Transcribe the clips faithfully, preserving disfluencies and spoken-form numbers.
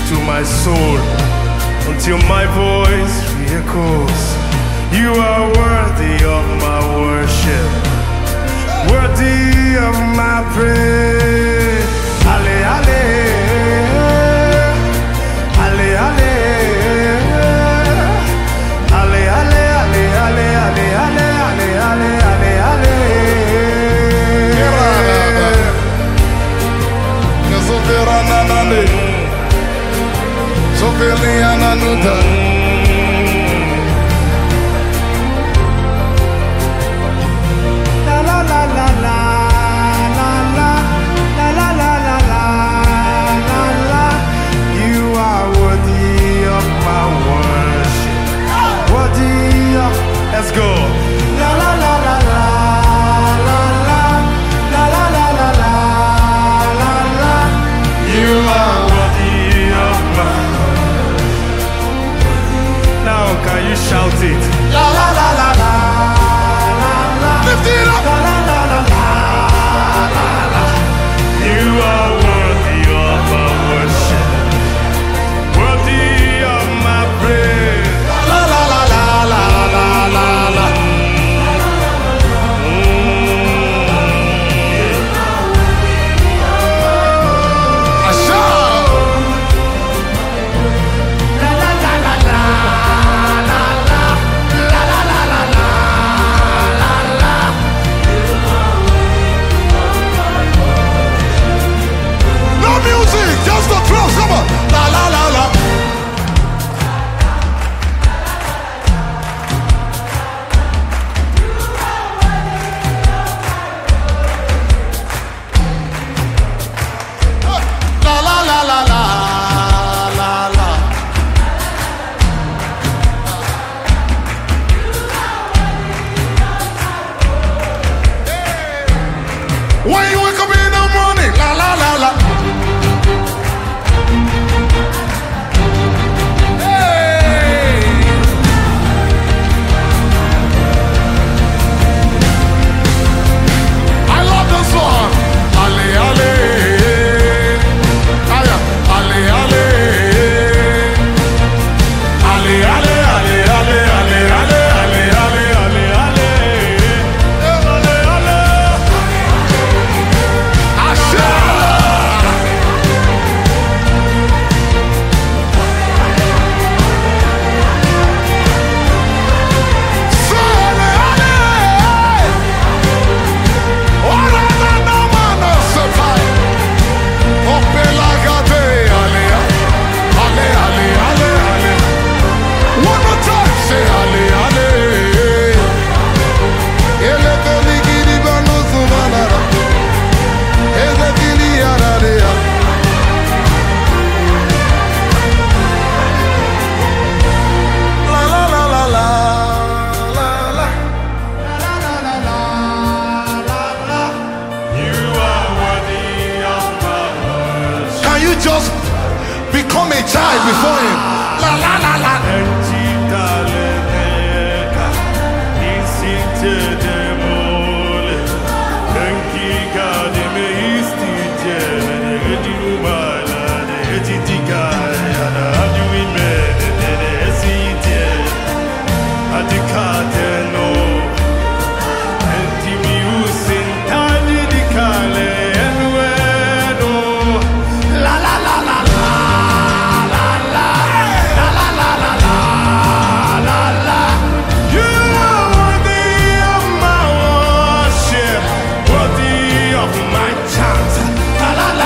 to my soul until my voice re-echoes. You are worthy of my worship, worthy of my praise. Ale, ale, ale, ale, ale, ale, ale, ale, ale, ale, ale, ale, ale. Let's go. La la la la la la la la la la la la la la. You are worthy of my. Now can you shout it? La la la la la la la. Lift it up. La la la la la la la. You are worthy of my worship, worthy of my praise. La la la la la la la la. When you wake up in the morning, la la la la. Hey, I love this song. Ale ale, aya, ale ale, ale ale ale ale ale ale ale ale ale ale. Just become a child before him. La la la la. La la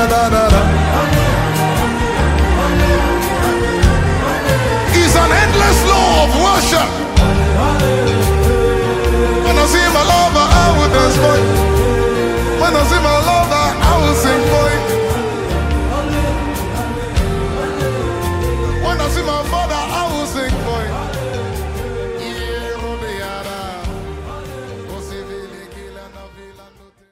da